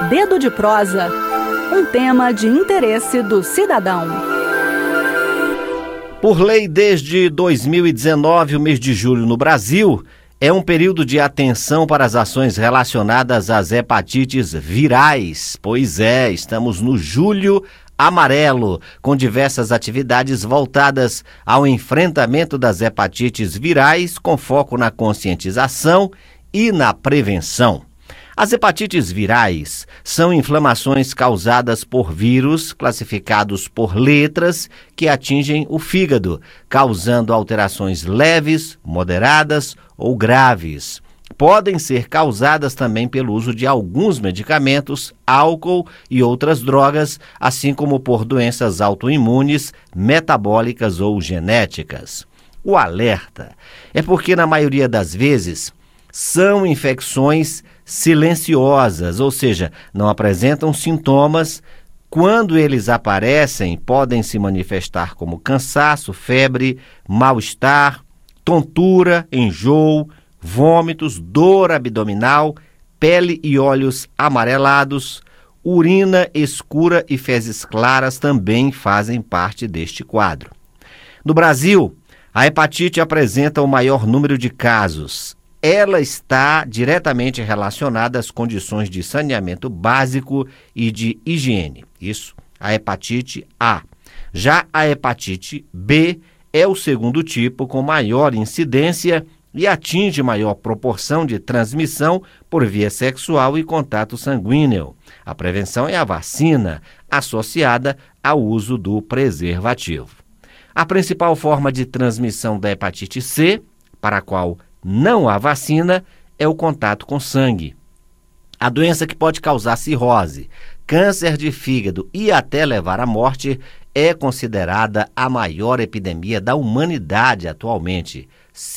Dedo de Prosa, um tema de interesse do cidadão. Por lei, desde 2019, o mês de julho no Brasil é um período de atenção para as ações relacionadas às hepatites virais. Pois é, estamos no Julho Amarelo, com diversas atividades voltadas ao enfrentamento das hepatites virais, com foco na conscientização e na prevenção. As hepatites virais são inflamações causadas por vírus classificados por letras que atingem o fígado, causando alterações leves, moderadas ou graves. Podem ser causadas também pelo uso de alguns medicamentos, álcool e outras drogas, assim como por doenças autoimunes, metabólicas ou genéticas. O alerta é porque, na maioria das vezes, são infecções silenciosas, ou seja, não apresentam sintomas. Quando eles aparecem, podem se manifestar como cansaço, febre, mal-estar, tontura, enjoo, vômitos, dor abdominal, pele e olhos amarelados, urina escura e fezes claras também fazem parte deste quadro. No Brasil, a hepatite apresenta o maior número de casos. Ela está diretamente relacionada às condições de saneamento básico e de higiene. Isso, a hepatite A. Já a hepatite B é o segundo tipo com maior incidência e atinge maior proporção de transmissão por via sexual e contato sanguíneo. A prevenção é a vacina, associada ao uso do preservativo. A principal forma de transmissão da hepatite C, para a qual não há vacina, é o contato com sangue. A doença que pode causar cirrose, câncer de fígado e até levar à morte é considerada a maior epidemia da humanidade atualmente,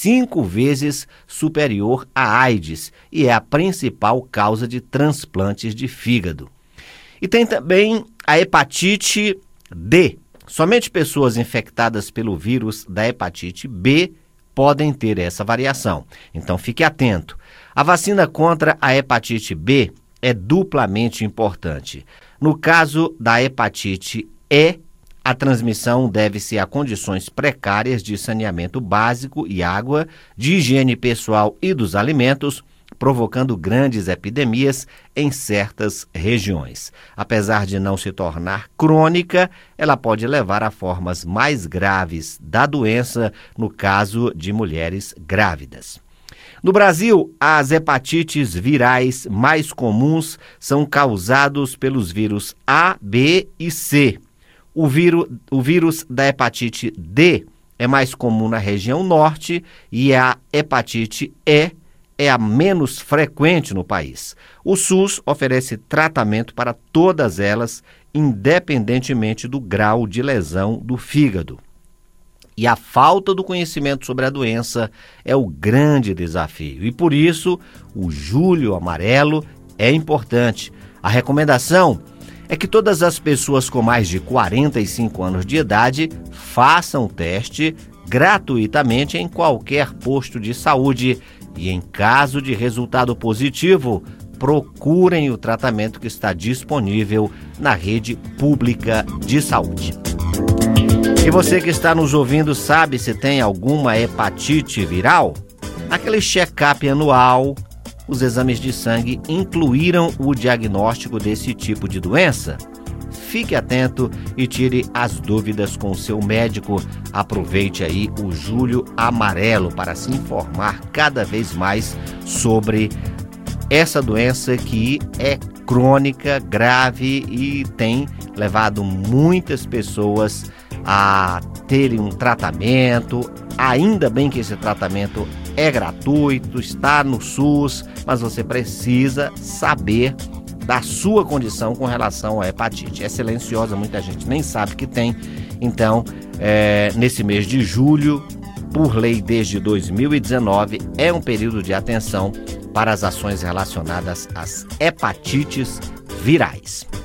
5 vezes superior à AIDS, e é a principal causa de transplantes de fígado. E tem também a hepatite D. Somente pessoas infectadas pelo vírus da hepatite B podem ter essa variação. Então fique atento. A vacina contra a hepatite B é duplamente importante. No caso da hepatite E, a transmissão deve-se a condições precárias de saneamento básico e água, de higiene pessoal e dos alimentos, provocando grandes epidemias em certas regiões. Apesar de não se tornar crônica, ela pode levar a formas mais graves da doença, no caso de mulheres grávidas. No Brasil, as hepatites virais mais comuns são causados pelos vírus A, B e C. O vírus da hepatite D é mais comum na região norte e a hepatite E é a menos frequente no país. O SUS oferece tratamento para todas elas, independentemente do grau de lesão do fígado. E a falta do conhecimento sobre a doença é o grande desafio. E por isso, o Julho Amarelo é importante. A recomendação é que todas as pessoas com mais de 45 anos de idade façam o teste gratuitamente em qualquer posto de saúde e, em caso de resultado positivo, procurem o tratamento que está disponível na rede pública de saúde. E você que está nos ouvindo sabe se tem alguma hepatite viral? Aquele check-up anual, os exames de sangue incluíram o diagnóstico desse tipo de doença? Fique atento e tire as dúvidas com o seu médico. Aproveite aí o Julho Amarelo para se informar cada vez mais sobre essa doença que é crônica, grave e tem levado muitas pessoas a terem um tratamento. Ainda bem que esse tratamento é gratuito, está no SUS, mas você precisa saber da sua condição com relação à hepatite. É silenciosa, muita gente nem sabe que tem. Então, nesse mês de julho, por lei desde 2019, é um período de atenção para as ações relacionadas às hepatites virais.